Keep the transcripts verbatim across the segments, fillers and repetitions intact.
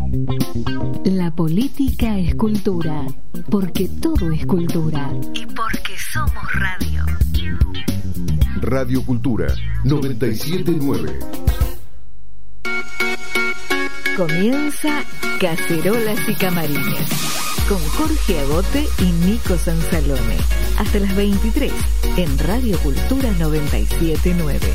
La política es cultura, porque todo es cultura y porque somos radio. Radio Cultura noventa y siete punto nueve. Comienza Cacerolas y Camarines con Jorge Agote y Nico Sansalone hasta las veintitrés en Radio Cultura noventa y siete punto nueve.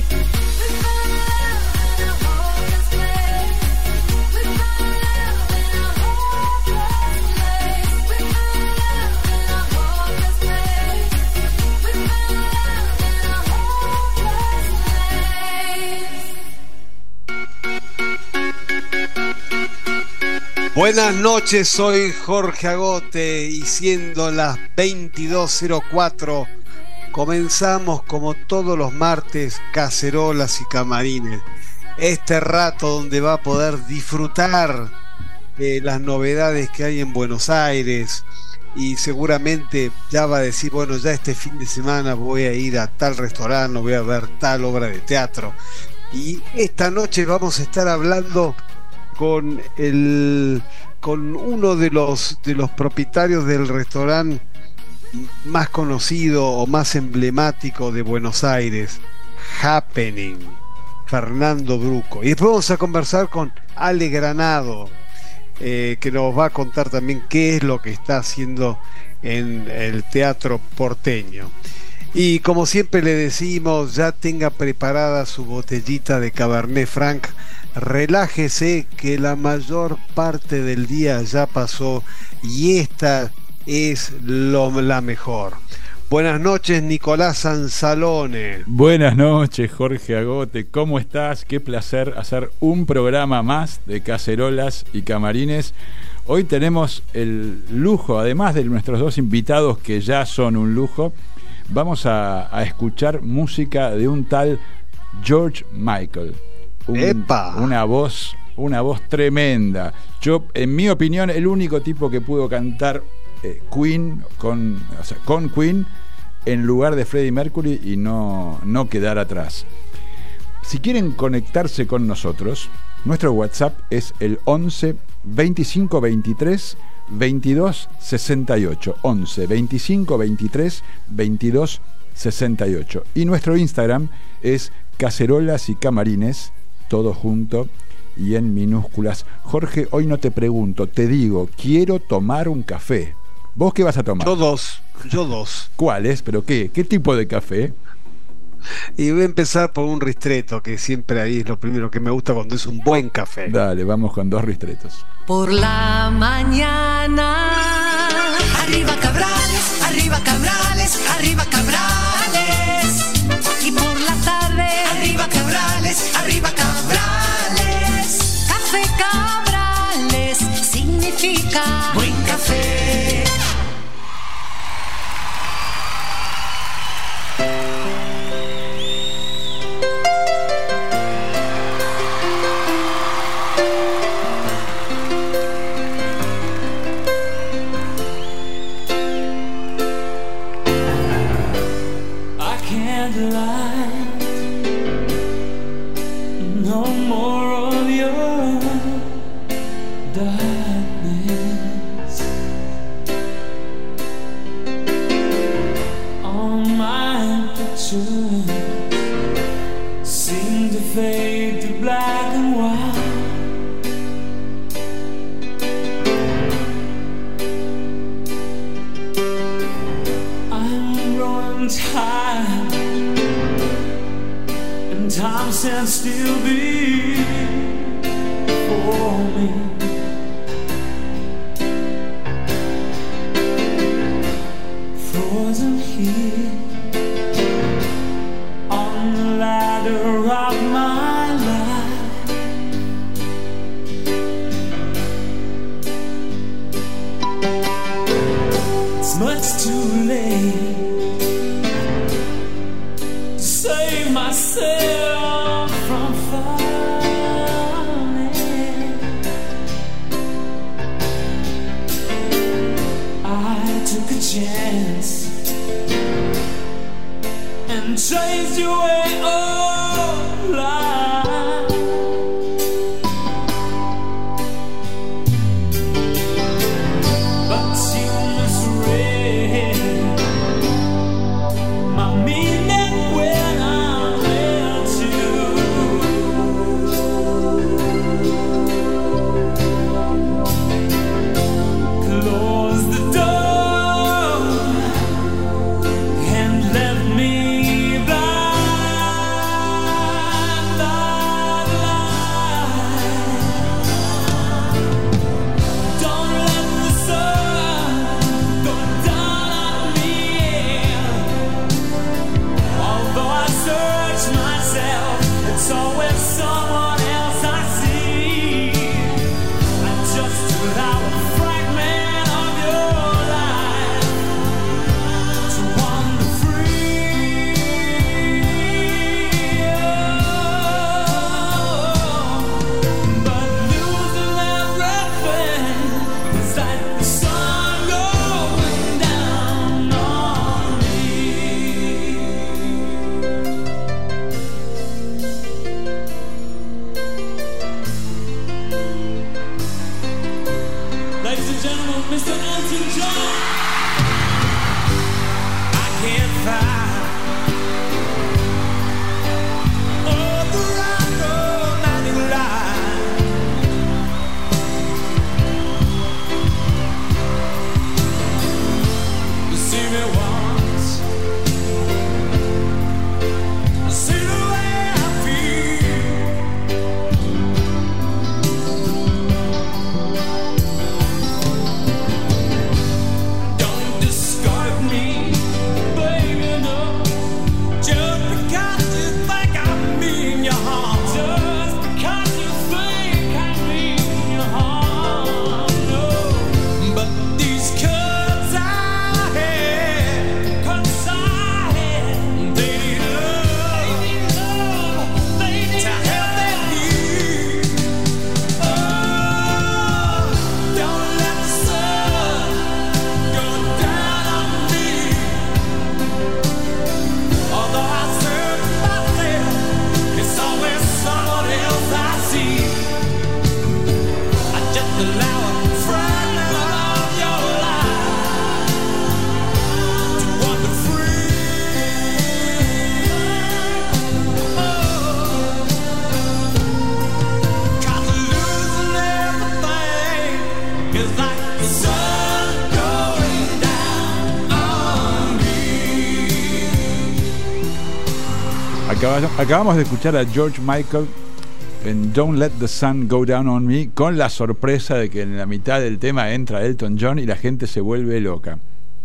Buenas noches, soy Jorge Agote y siendo las veintidós cero cuatro comenzamos como todos los martes Cacerolas y Camarines. Este rato donde va a poder disfrutar de las novedades que hay en Buenos Aires y seguramente ya va a decir, bueno, ya este fin de semana voy a ir a tal restaurante, voy a ver tal obra de teatro. Y esta noche vamos a estar hablando con el con uno de los de los propietarios del restaurante más conocido o más emblemático de Buenos Aires, Happening, Fernando Bruco. Y después vamos a conversar con Ale Granado, eh, que nos va a contar también qué es lo que está haciendo en el teatro porteño. Y como siempre le decimos, ya tenga preparada su botellita de Cabernet Franc. Relájese que la mayor parte del día ya pasó y esta es lo, la mejor. Buenas noches, Nicolás Sansalone. Buenas noches, Jorge Agote. ¿Cómo estás? Qué placer hacer un programa más de Cacerolas y Camarines. Hoy tenemos el lujo, además de nuestros dos invitados que ya son un lujo, vamos a, a escuchar música de un tal George Michael. Un, una voz una voz tremenda. Yo, en mi opinión, el único tipo que pudo cantar eh, Queen con, o sea, con Queen en lugar de Freddie Mercury y no, no quedar atrás. Si quieren conectarse con nosotros, nuestro WhatsApp es el once veinticinco veintitrés veintidós sesenta y ocho, once veinticinco veintitrés veintidós sesenta y ocho, y nuestro Instagram es Cacerolas y Camarines, todo junto y en minúsculas. Jorge, hoy no te pregunto, te digo, quiero tomar un café. ¿Vos qué vas a tomar? Yo dos, yo dos. ¿Cuál es? ¿Pero qué? ¿Qué tipo de café? Y voy a empezar por un ristretto, que siempre ahí es lo primero que me gusta cuando es un buen café. Dale, vamos con dos ristretos. Por la mañana, arriba Cabrales, arriba Cabrales, arriba Cabrales. Y por la tarde, arriba Cabrales, arriba Cabrales. Café Cabrales significa buen café. And still be for me. Frozen here on the ladder of my life. It's much too late to save myself from falling. I took a chance and chased you away all life. Mister Elton John. I can't find all the right romantic line. You see me once, see the way I feel. Don't discard me, baby, no. Just because you think I mean you harm. Just because you think I mean you harm, no. But these cuts I had, cuts I had, they need love, they need love, they need to help them heal. Oh, don't let the sun go down on me. Although I search myself, it's always someone else I see. I just allow a fragment of your life to wander free. Oh, 'cause losing everything is like the sun going down on me. Acabamos, acabamos de escuchar a George Michael en Don't Let the Sun Go Down on Me, con la sorpresa de que en la mitad del tema entra Elton John y la gente se vuelve loca.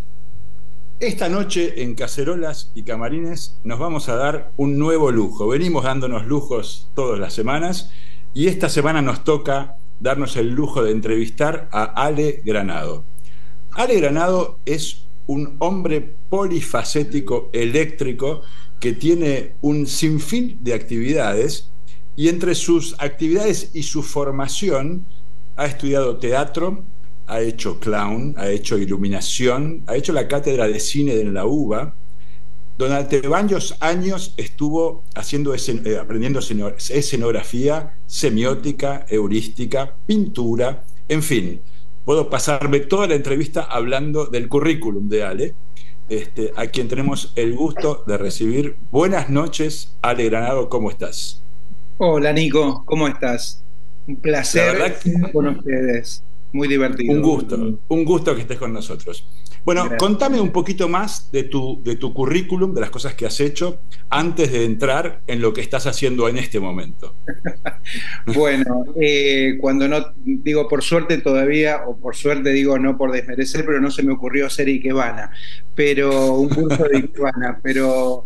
Esta noche en Cacerolas y Camarines nos vamos a dar un nuevo lujo. Venimos dándonos lujos todas las semanas y esta semana nos toca darnos el lujo de entrevistar a Ale Granado. Ale Granado es un hombre polifacético, eléctrico, que tiene un sinfín de actividades, y entre sus actividades y su formación ha estudiado teatro, ha hecho clown, ha hecho iluminación, ha hecho la cátedra de cine en la U B A. Durante varios años estuvo haciendo escen- eh, aprendiendo esceno- escenografía, semiótica, heurística, pintura, en fin. Puedo pasarme toda la entrevista hablando del currículum de Ale, este, a quien tenemos el gusto de recibir. Buenas noches, Ale Granado, ¿cómo estás? Hola Nico, ¿cómo estás? Un placer La verdad que- estar con ustedes, muy divertido. Un gusto, un gusto que estés con nosotros. Bueno, Gracias. contame un poquito más de tu, de tu currículum, de las cosas que has hecho, antes de entrar en lo que estás haciendo en este momento. Bueno, eh, cuando no, digo por suerte todavía, o por suerte digo no por desmerecer, pero no se me ocurrió hacer Ikebana, pero un curso de Ikebana, pero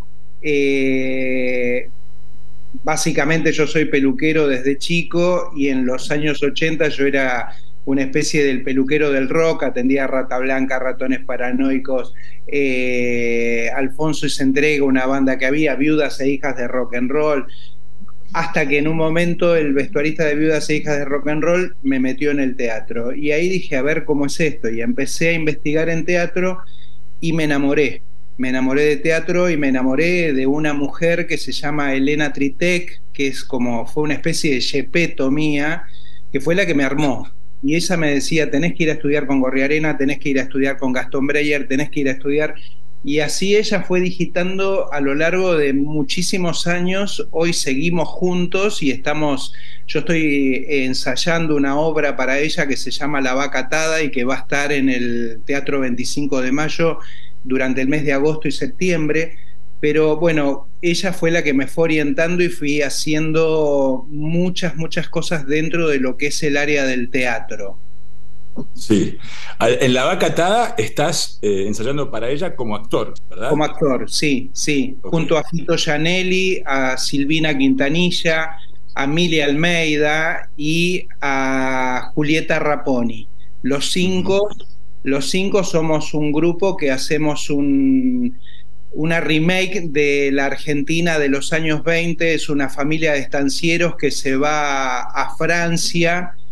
eh, básicamente yo soy peluquero desde chico y en los años ochenta yo era una especie del peluquero del rock, atendía a Rata Blanca, Ratones Paranoicos, eh, Alfonso y se entrega, una banda que había, Viudas e Hijas de Rock and Roll, hasta que en un momento el vestuarista de Viudas e Hijas de Rock and Roll me metió en el teatro, y ahí dije, a ver cómo es esto, y empecé a investigar en teatro y me enamoré. Me enamoré de teatro y me enamoré de una mujer que se llama Elena Tritek, que es como, fue una especie de Gepetto mía, que fue la que me armó. Y ella me decía, tenés que ir a estudiar con Gorriarena, tenés que ir a estudiar con Gastón Breyer, tenés que ir a estudiar. Y así ella fue digitando a lo largo de muchísimos años. Hoy seguimos juntos y estamos, yo estoy ensayando una obra para ella que se llama La Vaca Atada y que va a estar en el Teatro veinticinco de mayo durante el mes de agosto y septiembre. Pero bueno, ella fue la que me fue orientando y fui haciendo muchas, muchas cosas dentro de lo que es el área del teatro. Sí. En La Vaca Atada estás eh, ensayando para ella como actor, ¿verdad? Como actor, sí, sí. Okay. Junto a Fito Gianelli, a Silvina Quintanilla, a Emilia Almeida y a Julieta Raponi. Los cinco, uh-huh. los cinco somos un grupo que hacemos un... una remake de la Argentina de los años veinte. Es una familia de estancieros que se va a Francia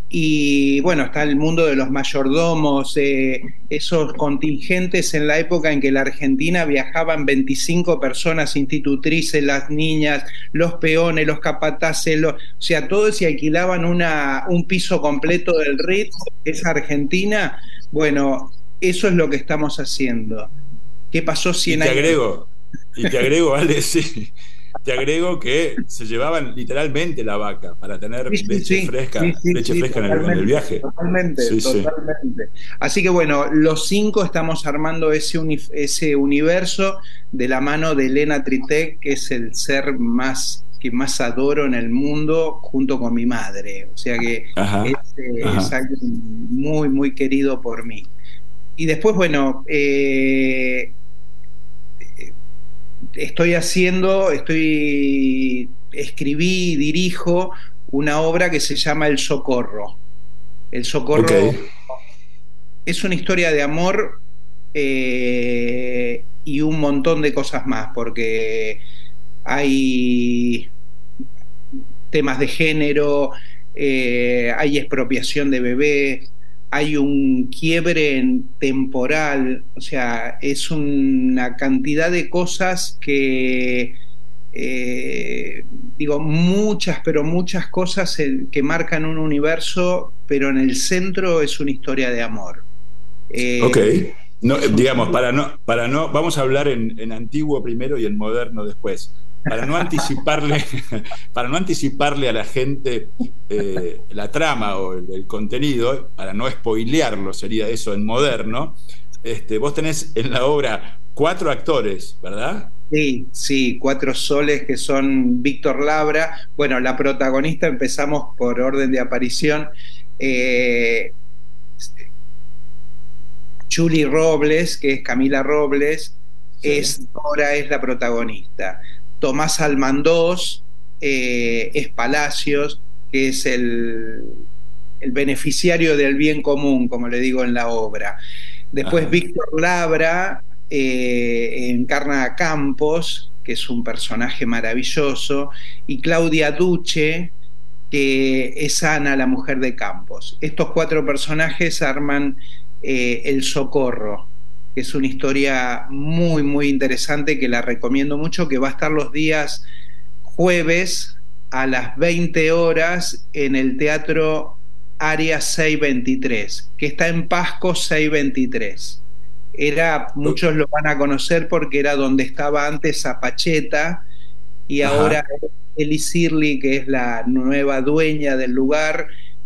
y bueno, está el mundo de los mayordomos, eh, esos contingentes en la época en que la Argentina viajaban veinticinco personas institutrices, las niñas, los peones, los capataces, los, o sea, todos se alquilaban una, un piso completo del Ritz, esa Argentina. Bueno, eso es lo que estamos haciendo. ¿Qué pasó cien y te años? Agrego, y te agrego, Ale, sí. Te agrego que se llevaban literalmente la vaca para tener Sí, sí, leche sí, fresca, sí, sí, leche sí, fresca en el, en el viaje. Totalmente, Sí, sí. totalmente. Así que bueno, los cinco estamos armando ese, uni- ese universo de la mano de Elena Tritek, que es el ser más que más adoro en el mundo, junto con mi madre. O sea que Ajá, es, eh, ajá. es alguien muy, muy querido por mí. Y después, bueno, eh, estoy haciendo, estoy, escribí y dirijo una obra que se llama El Socorro. El Socorro Ok. es una historia de amor eh, y un montón de cosas más, porque hay temas de género, eh, hay expropiación de bebés, hay un quiebre en temporal, o sea, es una cantidad de cosas que, eh, digo, muchas, pero muchas cosas eh, que marcan un universo, pero en el centro es una historia de amor. Eh, Ok. No, digamos, para no, para no, vamos a hablar en, en antiguo primero y en moderno después. Para no anticiparle, para no anticiparle a la gente eh, la trama o el, el contenido, para no spoilearlo, sería eso en moderno. Este, vos tenés en la obra cuatro actores, ¿verdad? Sí, sí, cuatro soles que son Víctor Labra. Bueno, la protagonista, empezamos por orden de aparición. Eh, Julie Robles, que es Camila Robles, Sí. es, ahora es la protagonista. Tomás Almandós eh, es Palacios, que es el, el beneficiario del bien común, como le digo en la obra. Después Ajá. Víctor Labra eh, encarna a Campos, que es un personaje maravilloso, y Claudia Duche, que es Ana, la mujer de Campos. Estos cuatro personajes arman eh, El Socorro, que es una historia muy, muy interesante, que la recomiendo mucho, que va a estar los días jueves a las veinte horas en el Teatro Área seiscientos veintitrés, que está en Pasco seiscientos veintitrés. Era, muchos lo van a conocer porque era donde estaba antes Zapacheta, y Ajá. ahora Eli Sirli, que es la nueva dueña del lugar,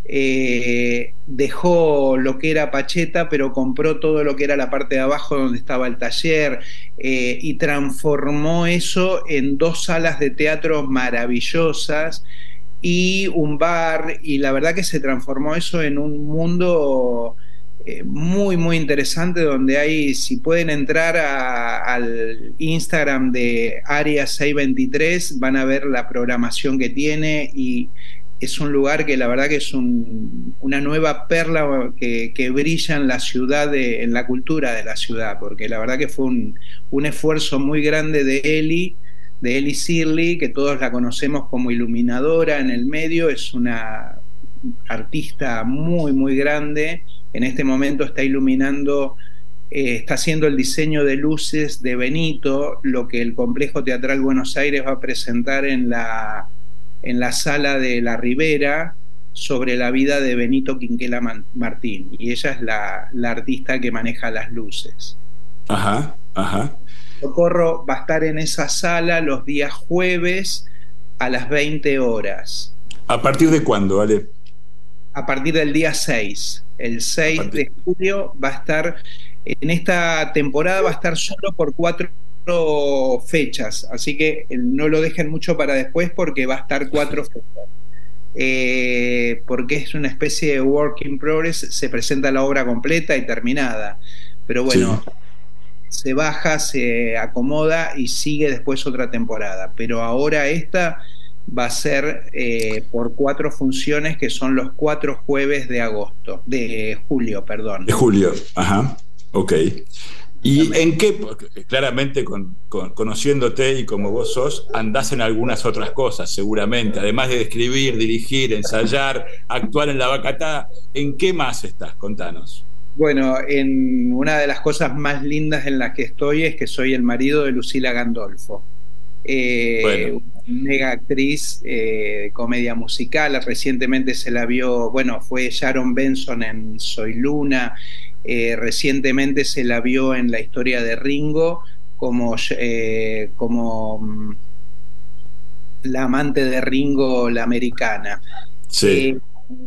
eh, dejó lo que era Pacheta, pero compró todo lo que era la parte de abajo donde estaba el taller, eh, y transformó eso en dos salas de teatro maravillosas y un bar, y la verdad que se transformó eso en un mundo eh, muy, muy interesante, donde hay, si pueden entrar a, al Instagram de Área seiscientos veintitrés, van a ver la programación que tiene, y es un lugar que la verdad que es un, una nueva perla que, que brilla en la ciudad, de, en la cultura de la ciudad, porque la verdad que fue un, un esfuerzo muy grande de Eli, de Eli Sirli, que todos la conocemos como iluminadora en el medio. Es una artista muy, muy grande. En este momento está iluminando, eh, está haciendo el diseño de luces de Benito, lo que el Complejo Teatral Buenos Aires va a presentar en la, en la sala de la Ribera, sobre la vida de Benito Quinquela Martín, y ella es la, la artista que maneja las luces. Ajá, ajá. Socorro va a estar en esa sala los días jueves a las veinte horas. ¿A partir de cuándo, Ale? A partir del día seis. El seis de julio va a estar, en esta temporada va a estar solo por cuatro fechas, así que no lo dejen mucho para después, porque va a estar cuatro fechas. Eh, porque es una especie de work in progress, se presenta la obra completa y terminada, pero bueno, sí, se baja, se acomoda y sigue después otra temporada, pero ahora esta va a ser eh, por cuatro funciones, que son los cuatro jueves de agosto, de julio, perdón. De julio, ajá, ok. ¿Y en qué? Porque claramente con, con, conociéndote y como vos sos, andás en algunas otras cosas, seguramente. Además de escribir, dirigir, ensayar, actuar en la vacatada, ¿en qué más estás? Contanos. Bueno, en una de las cosas más lindas en las que estoy es que soy el marido de Lucila Gandolfo. Eh, Bueno. Una mega actriz eh, de comedia musical. Recientemente se la vio, bueno, fue Sharon Benson en Soy Luna. Eh, recientemente se la vio en La historia de Ringo como, eh, como mm, la amante de Ringo, la americana. Sí. Eh,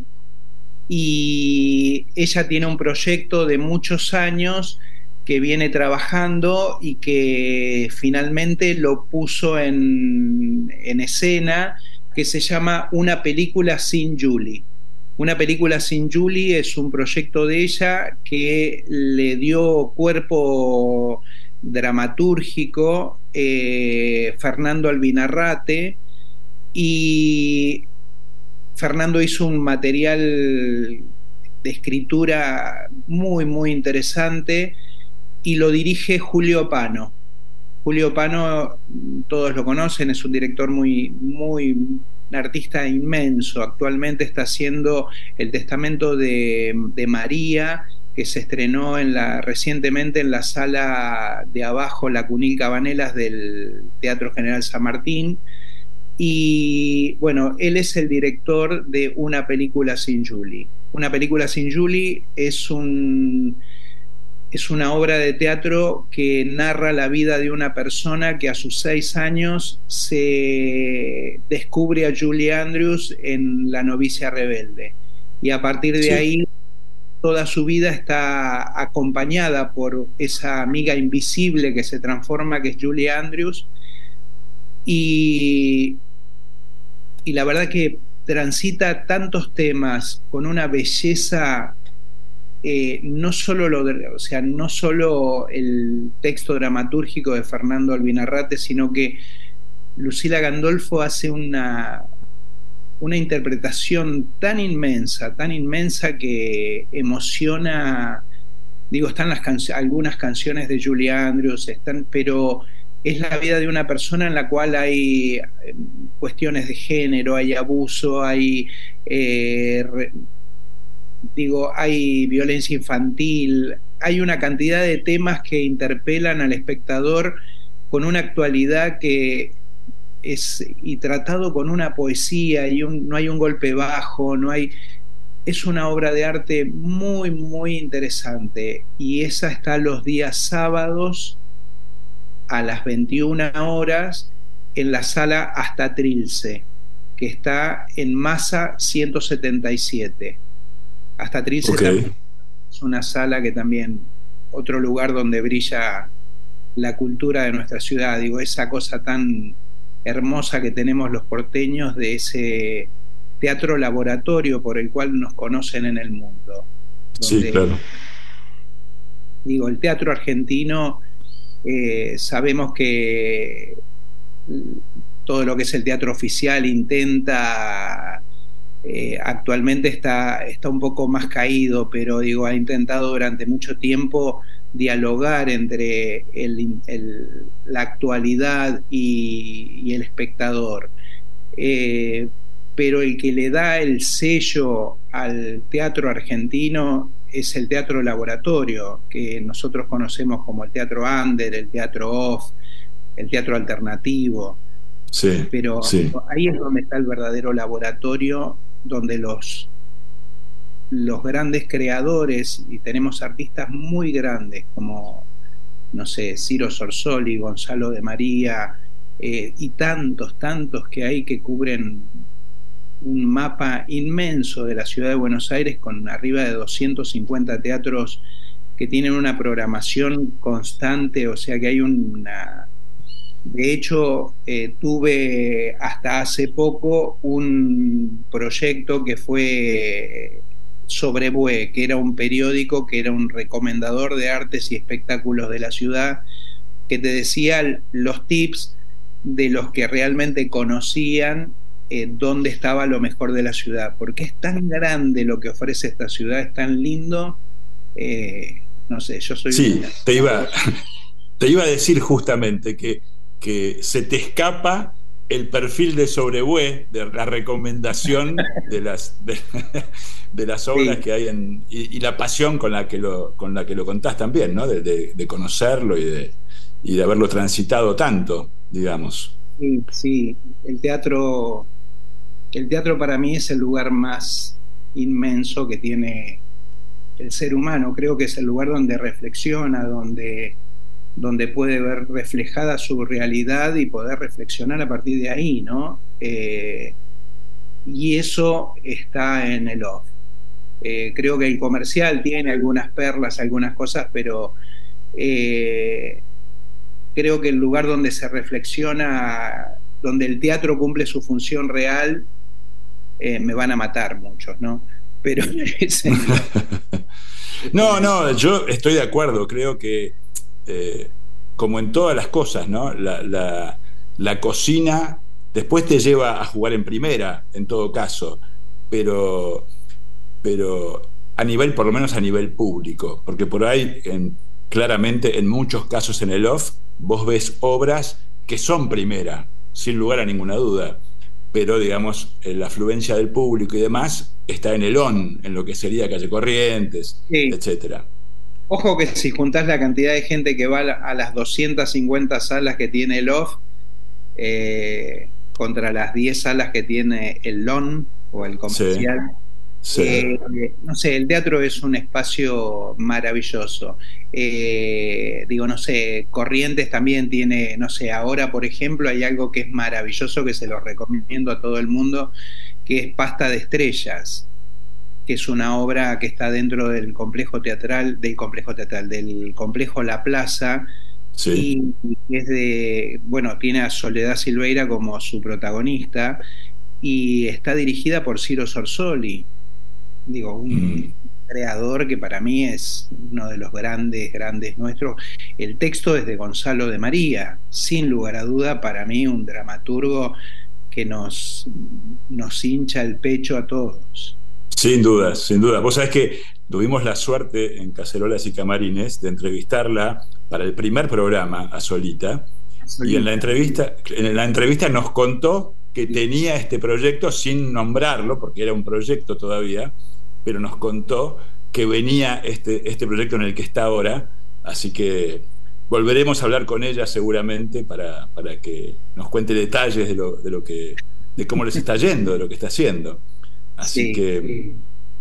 y ella tiene un proyecto de muchos años que viene trabajando y que finalmente lo puso en, en escena, que se llama Una película sin Julie. Una película sin Julie es un proyecto de ella que le dio cuerpo dramatúrgico eh, Fernando Albinarrate, y Fernando hizo un material de escritura muy, muy interesante, y lo dirige Julio Pano. Julio Pano, todos lo conocen, es un director muy, muy, un artista inmenso. Actualmente está haciendo El testamento de, de María, que se estrenó en la, recientemente en la sala de abajo, La Cunil Cabanelas, del Teatro General San Martín. Y bueno, él es el director de Una película sin Julie. Una película sin Julie es un... es una obra de teatro que narra la vida de una persona que a sus seis años se descubre a Julie Andrews en La novicia rebelde. Y a partir de sí. ahí, toda su vida está acompañada por esa amiga invisible que se transforma, que es Julie Andrews. Y, y la verdad que transita tantos temas con una belleza. Eh, no solo lo de, o sea, no solo el texto dramatúrgico de Fernando Albinarrate, sino que Lucila Gandolfo hace una, una interpretación tan inmensa, tan inmensa que emociona. Digo, están las canc- algunas canciones de Julie Andrews, están, pero es la vida de una persona en la cual hay eh, cuestiones de género, hay abuso, hay eh, re, digo, hay violencia infantil, hay una cantidad de temas que interpelan al espectador con una actualidad que es, y tratado con una poesía, y un, no hay un golpe bajo, no hay, es una obra de arte muy, muy interesante, y esa está los días sábados a las veintiuna horas en la sala Hasta Trilce, que está en Massa ciento setenta y siete. Hasta Trilce okay. Es una sala que también, otro lugar donde brilla la cultura de nuestra ciudad, digo, esa cosa tan hermosa que tenemos los porteños de ese teatro laboratorio por el cual nos conocen en el mundo. Donde, sí, claro. Digo, el teatro argentino, eh, sabemos que todo lo que es el teatro oficial intenta... Eh, actualmente está, está un poco más caído, pero digo, ha intentado durante mucho tiempo dialogar entre el, el, la actualidad y, y el espectador. Eh, pero el que le da el sello al teatro argentino es el teatro laboratorio, que nosotros conocemos como el teatro under, el teatro off, el teatro alternativo. Sí, pero sí. Ahí es donde está el verdadero laboratorio, donde los, los grandes creadores, y tenemos artistas muy grandes como, no sé, Ciro Sorsoli, Gonzalo de María, eh, y tantos, tantos que hay que cubren un mapa inmenso de la ciudad de Buenos Aires, con arriba de doscientos cincuenta teatros que tienen una programación constante, o sea que hay una... De hecho, eh, tuve hasta hace poco un proyecto que fue Sobrebué, que era un periódico, que era un recomendador de artes y espectáculos de la ciudad, que te decía los tips de los que realmente conocían eh, dónde estaba lo mejor de la ciudad, porque es tan grande lo que ofrece esta ciudad, es tan lindo, eh, no sé, yo soy... Sí, un... te iba, te iba a decir justamente que, que se te escapa el perfil de Sobrebué, de la recomendación de las, de, de las obras sí. que hay en, y, y la pasión con la que lo, con la que lo contás también, ¿no? De, de, de conocerlo y de, y de haberlo transitado tanto, digamos. Sí, sí, el teatro, el teatro para mí es el lugar más inmenso que tiene el ser humano. Creo que es el lugar donde reflexiona, donde, donde puede ver reflejada su realidad y poder reflexionar a partir de ahí, ¿no? Eh, y eso está en el off. Eh, creo que el comercial tiene algunas perlas, algunas cosas, pero eh, creo que el lugar donde se reflexiona, donde el teatro cumple su función real, eh, me van a matar muchos, ¿no? Pero ese no, no, yo estoy de acuerdo, creo que eh, como en todas las cosas, ¿no? La, la, la cocina después te lleva a jugar en primera, en todo caso, pero, pero a nivel, por lo menos a nivel público, porque por ahí, en, claramente, en muchos casos en el off, vos ves obras que son primera, sin lugar a ninguna duda, pero digamos, la afluencia del público y demás está en el on, en lo que sería Calle Corrientes, sí. etcétera. Ojo que si juntás la cantidad de gente que va a las doscientas cincuenta salas que tiene el off, eh, contra las diez salas que tiene el on o el comercial, sí. Sí. Eh, no sé, el teatro es un espacio maravilloso. Eh, digo, no sé, Corrientes también tiene, no sé, ahora por ejemplo hay algo que es maravilloso que se lo recomiendo a todo el mundo, que es Pasta de Estrellas, que es una obra que está dentro del complejo teatral, del complejo teatral, del complejo La Plaza, sí. y es de, bueno, tiene a Soledad Silveira como su protagonista, y está dirigida por Ciro Sorsoli, digo, un mm. creador que para mí es uno de los grandes, grandes nuestros. El texto es de Gonzalo de María, sin lugar a duda, para mí un dramaturgo que nos, nos hincha el pecho a todos. Sin duda, sin duda. Vos sabés que tuvimos la suerte en Cacerolas y Camarines de entrevistarla para el primer programa a Solita, Solita. y en la entrevista, en la entrevista nos contó que tenía este proyecto sin nombrarlo, porque era un proyecto todavía, pero nos contó que venía este, este proyecto en el que está ahora, así que volveremos a hablar con ella seguramente para, para que nos cuente detalles de lo, de lo que, de cómo les está yendo, de lo que está haciendo. Así sí, que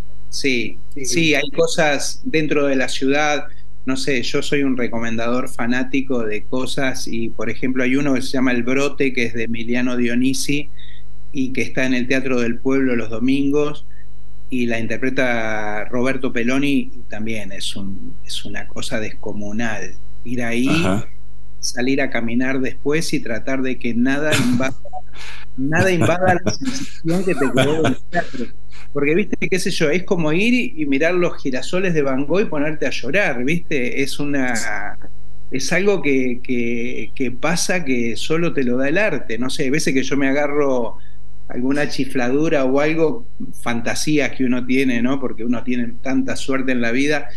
sí, sí, sí, hay cosas dentro de la ciudad, no sé, yo soy un recomendador fanático de cosas y por ejemplo hay uno que se llama El Brote, que es de Emiliano Dionisi y que está en el Teatro del Pueblo los domingos y la interpreta Roberto Peloni y también es, un, es una cosa descomunal, ir ahí, ajá. salir a caminar después y tratar de que nada invada nada invada la sensación que te quedó del teatro, porque viste, qué sé yo, es como ir y mirar los girasoles de Van Gogh y ponerte a llorar, viste, es una es algo que, que, que pasa que solo te lo da el arte, no sé, hay veces que yo me agarro alguna chifladura o algo, fantasías que uno tiene, ¿no? Porque uno tiene tanta suerte en la vida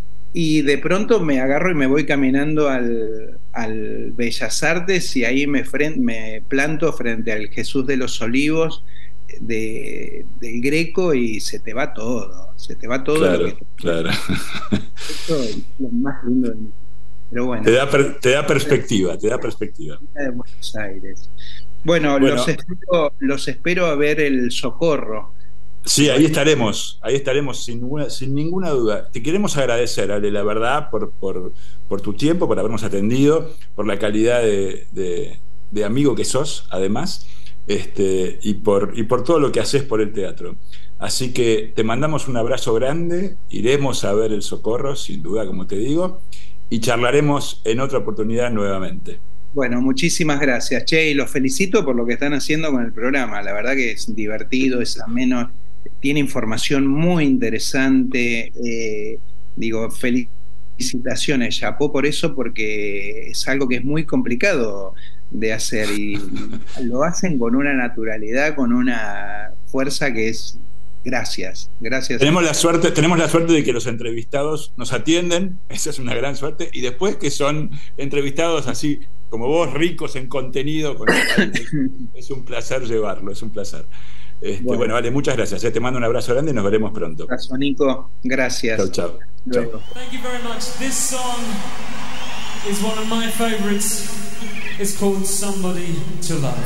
y de pronto me agarro y me voy caminando al, al Bellas Artes y ahí me, fren, me planto frente al Jesús de los Olivos de, del Greco y se te va todo, se te va todo. Claro, lo que te... claro. Esto es lo más lindo de mí. Pero bueno. Te da, per, te da perspectiva, te da perspectiva. De Buenos Aires. Bueno, bueno. Los, espero, los espero a ver el Socorro. Sí, ahí estaremos, ahí estaremos sin ninguna, sin ninguna duda. Te queremos agradecer, Ale, la verdad, por, por, por tu tiempo, por habernos atendido, por la calidad de, de, de amigo que sos, además, este, y, por, y por todo lo que haces por el teatro. Así que te mandamos un abrazo grande, iremos a ver el Socorro, sin duda, como te digo, y charlaremos en otra oportunidad nuevamente. Bueno, muchísimas gracias, Che, y los felicito por lo que están haciendo con el programa. La verdad que es divertido, es ameno, tiene información muy interesante. Eh, digo, felicitaciones, chapó por eso, porque es algo que es muy complicado de hacer y lo hacen con una naturalidad, con una fuerza que es Gracias, gracias. Tenemos la suerte, tenemos la suerte de que los entrevistados nos atienden, esa es una gran suerte, y después que son entrevistados así como vos, ricos en contenido, con es un placer llevarlo, es un placer. Este, bueno. bueno, vale, muchas gracias. Te mando un abrazo grande y nos veremos pronto. Abrazo, Nico. Gracias. Chao, chao. Luego. Thank you very much. This song is one of my favorites. It's called Somebody to Love.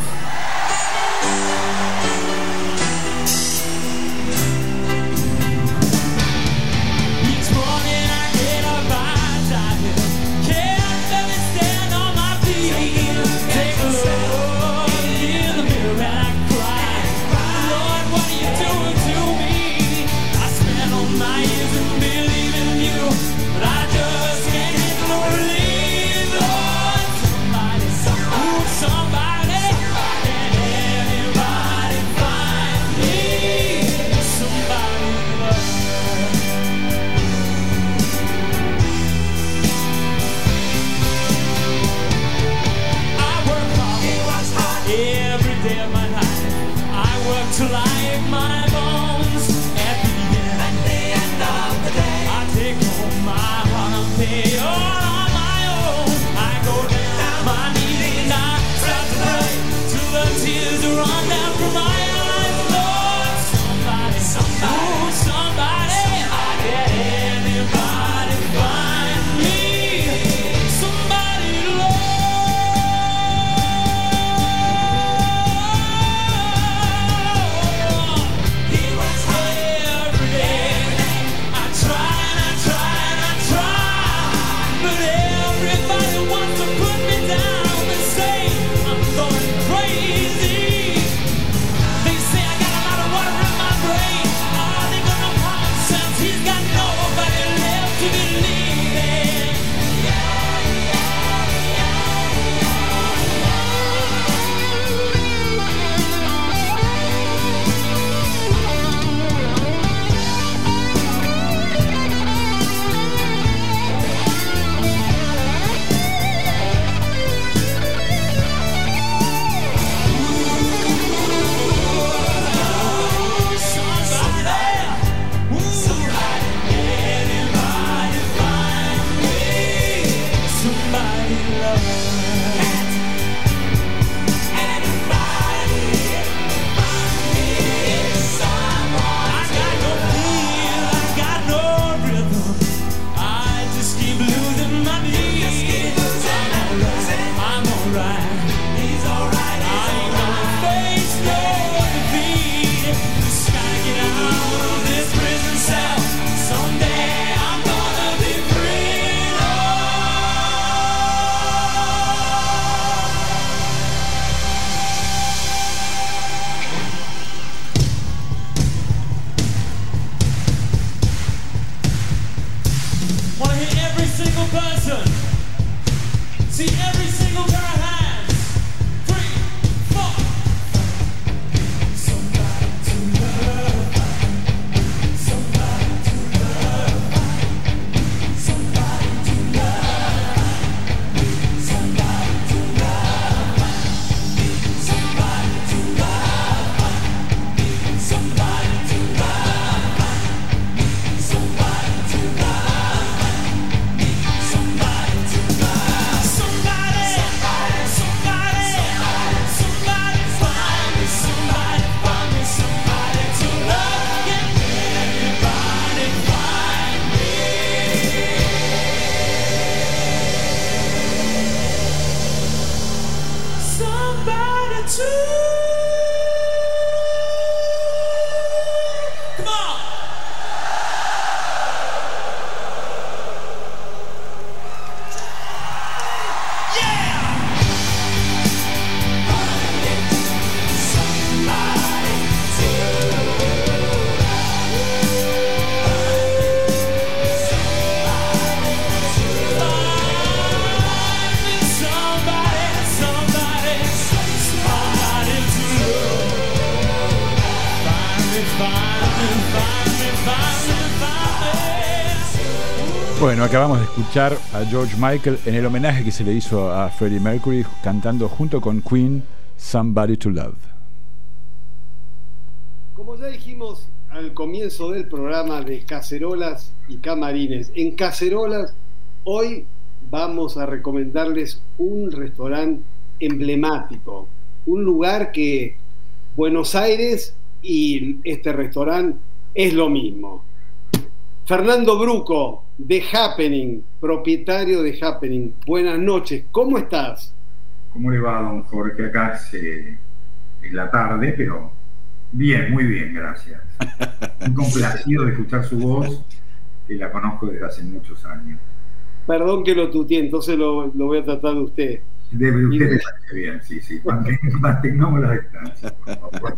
Bueno, acabamos de escuchar a George Michael en el homenaje que se le hizo a Freddie Mercury cantando junto con Queen Somebody to Love. Como ya dijimos al comienzo del programa de Cacerolas y Camarines. En Cacerolas, hoy vamos a recomendarles un restaurante emblemático, un lugar que Buenos Aires y este restaurante es lo mismo. Fernando Bruco, de Happening, propietario de Happening. Buenas noches, ¿cómo estás? ¿Cómo le va, don Jorge? Acá se- es la tarde, pero bien, muy bien, gracias. Muy complacido de escuchar su voz, que la conozco desde hace muchos años. Perdón que lo tuteé, entonces lo, lo voy a tratar de usted. Debe usted le parece bien, sí, sí. Manten- Mantengamos la distancia, por favor.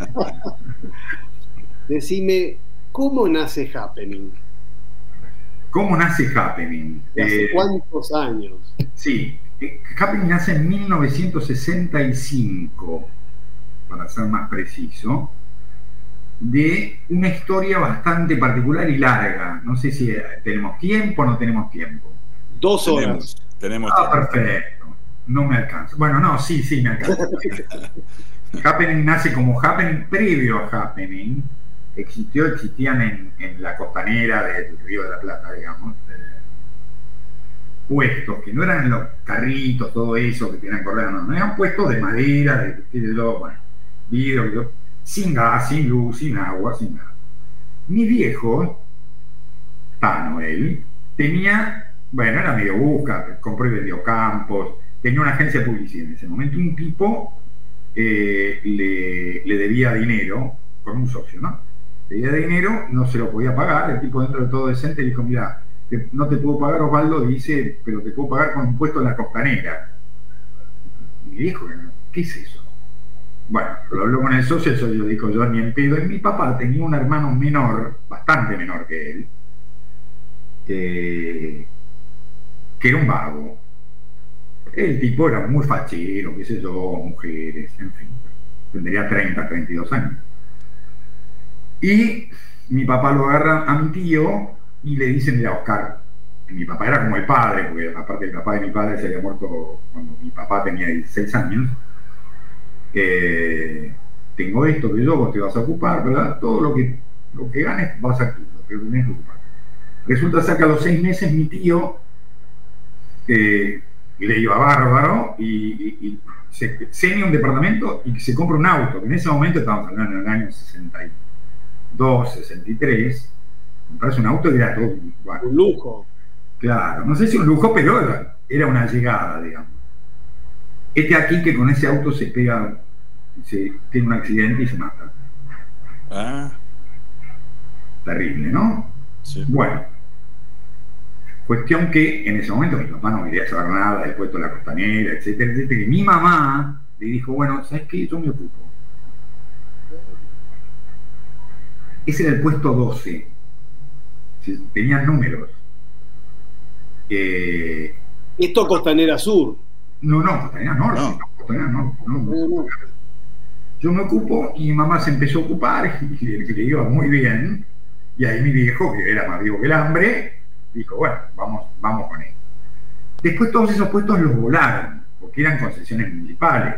Decime, ¿cómo nace Happening? ¿Cómo nace Happening? ¿Hace Eh, cuántos años? Sí, eh, Happening nace en mil novecientos sesenta y cinco, para ser más preciso, de una historia bastante particular y larga. No sé si eh, tenemos tiempo o no tenemos tiempo. Dos horas. Tenemos, tenemos Ah, tiempo. perfecto. No me alcanza. Bueno, no, sí, sí me alcanza. Happening nace como Happening previo a Happening. Existió, existían en, en la costanera del Río de la Plata, digamos, eh, puestos que no eran los carritos, todo eso que tenían correa, no, no eran puestos de madera, de, qué sé yo, bueno, vidrio, yo, sin gas, sin luz, sin agua, sin nada. Mi viejo, Tano, él, tenía, bueno, era medio busca, compró y vendió campos, tenía una agencia de publicidad. En ese momento un tipo eh, le, le debía dinero con un socio, ¿no? Le debía dinero, no se lo podía pagar, el tipo dentro de todo decente dijo, mira, te- no te puedo pagar, Osvaldo, dice, pero te puedo pagar con un puesto en la costanera. Mi viejo, ¿qué es eso? Bueno, lo habló con el socio, el socio dijo, yo ni en pedo. Y mi papá tenía un hermano menor, bastante menor que él, eh, que era un vago. El tipo era muy fachero, qué sé yo, mujeres, en fin. Tendría treinta, treinta y dos años. Y mi papá lo agarra a mi tío y le dice, mira, Oscar, y mi papá era como el padre, porque aparte el papá de mi padre se había muerto cuando mi papá tenía dieciséis años. Eh, tengo esto que yo, vos te vas a ocupar, ¿verdad? Todo lo que, lo que ganes vas a tú, pero tenés que ocupar. Resulta ser que a los seis meses mi tío eh, le iba bárbaro y, y, y se cenia un departamento y se compra un auto, que en ese momento estábamos hablando en el año sesenta y dos, sesenta y tres, comprarse un auto era todo bueno, Un lujo. claro, no sé si un lujo, pero era, era una llegada, digamos. Este aquí que con ese auto se pega, se, tiene un accidente y se mata. Ah, Terrible, ¿no? sí. Bueno, cuestión que en ese momento mi papá no quería saber nada del puesto de la costanera, etcétera, etcétera. Y mi mamá le dijo, bueno, ¿sabes qué? Yo me ocupo. Ese era el puesto doce. Sí, tenían números. Eh, Esto Costanera Sur. no, no, costanera norte. No. No, costanera norte, no, no. No, no. Yo me ocupo y mi mamá se empezó a ocupar y le, le iba muy bien. Y ahí mi viejo, que era más vivo que el hambre, dijo, bueno, vamos, vamos con él. Después todos esos puestos los volaron, porque eran concesiones municipales.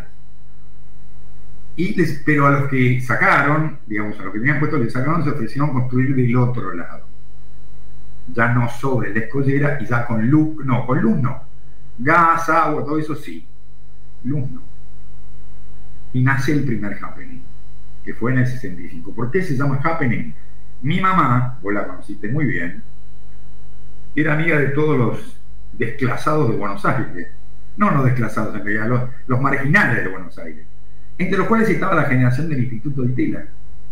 Y les- pero a los que sacaron, digamos, a los que tenían puestos les sacaron, se ofrecieron construir del otro lado. Ya no sobre la escollera y ya con luz, no, con luz no. Gas, agua, todo eso sí. Luz no. Y nace el primer Happening, que fue en el sesenta y cinco. ¿Por qué se llama Happening? Mi mamá, vos la conociste muy bien, era amiga de todos los desclasados de Buenos Aires. No los desclasados en realidad, los, los marginales de Buenos Aires, entre los cuales estaba la generación del Instituto de Itela.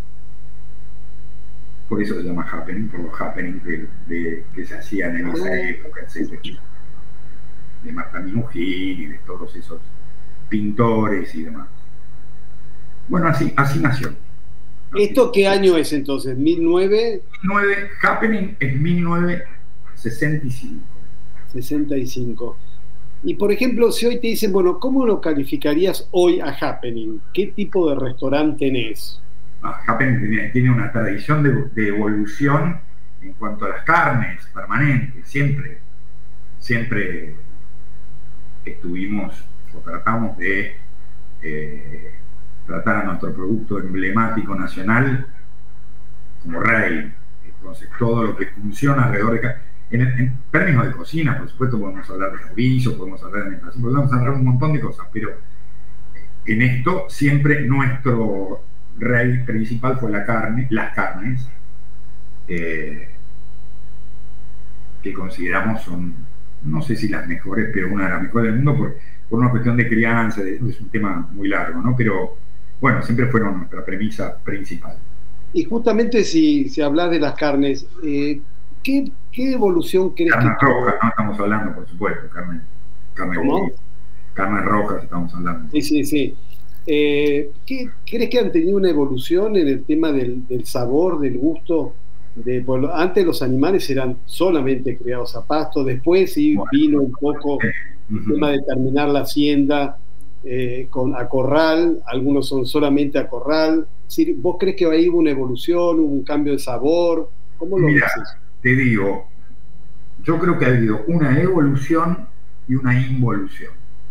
Por eso se llama Happening, por los happenings de, de- que se hacían en esa época, etcétera. De Marta Minujín y de todos esos pintores y demás. Bueno, así, así nació. ¿Esto qué año es entonces? ¿mil novecientos nueve, Happening es mil novecientos sesenta y cinco. sesenta y cinco? Y por ejemplo, si hoy te dicen, bueno, ¿cómo lo calificarías hoy a Happening? ¿Qué tipo de restaurante tenés? Ah, Happening tiene, tiene una tradición de, de evolución en cuanto a las carnes permanente. Siempre, siempre estuvimos o tratamos de eh, tratar a nuestro producto emblemático nacional como rey. Entonces, todo lo que funciona alrededor de... ca- En, en términos de cocina, por supuesto, podemos hablar de servicio, podemos hablar de alimentación, podemos hablar de un montón de cosas, pero en esto siempre nuestro rey principal fue la carne, las carnes, eh, que consideramos son, no sé si las mejores, pero una de las mejores del mundo por, por una cuestión de crianza, de- es un tema muy largo, ¿no? Pero bueno, siempre fueron nuestra premisa principal. Y justamente si, si hablas de las carnes, eh, ¿qué, ¿qué evolución crees Carnes que rojas, no estamos hablando, por supuesto, carne, carne ¿Cómo? carnes rojas estamos hablando. Sí, sí, sí. Eh, ¿qué, ¿Crees que han tenido una evolución en el tema del, del sabor, del gusto? De, pues, lo- antes los animales eran solamente criados a pasto, después sí Bueno. vino un poco el Ujú. tema de terminar la hacienda eh, con, a corral, algunos son solamente a corral. Es decir, ¿vos crees que ahí hubo una evolución, hubo un cambio de sabor? ¿Cómo lo Mira, ves? te digo, yo creo que ha habido una evolución y una involución.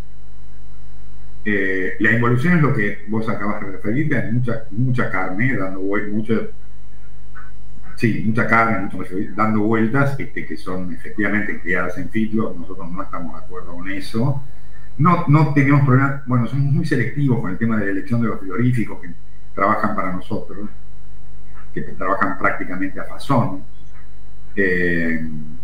Eh, la involución es lo que vos acabas de referirte, hay mucha, mucha carne dando vueltas, mucho, sí, mucha carne mucho más, dando vueltas, este, que son efectivamente criadas en feedlot. Nosotros no estamos de acuerdo con eso. No, no tenemos problemas, bueno, somos muy selectivos con el tema de la elección de los frigoríficos que trabajan para nosotros, que trabajan prácticamente a fazón. Eh,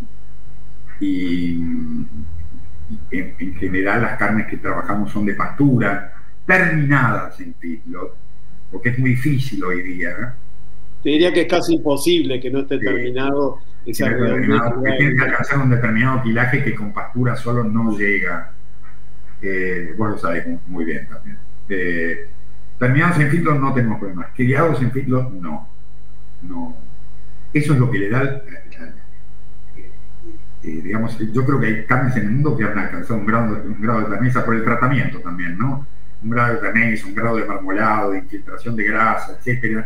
y, y en, en general las carnes que trabajamos son de pastura, terminadas en feedlot, porque es muy difícil hoy día, ¿eh? Te diría que es casi imposible que no esté Sí. terminado esa Tiene que terminar- porque tiene que alcanzar un determinado quilaje que con pastura solo no llega. Eh, vos lo sabés mu- muy bien también. Eh, terminados en feedlot no tenemos problemas. Criados en feedlot no. no. Eso es lo que le da, el- el- eh, eh, digamos, yo creo que hay carnes en el mundo que han alcanzado un grado, un grado de terneza por el tratamiento también, ¿no? Un grado de terneza, un grado de marmolado, de infiltración de grasa, etcétera,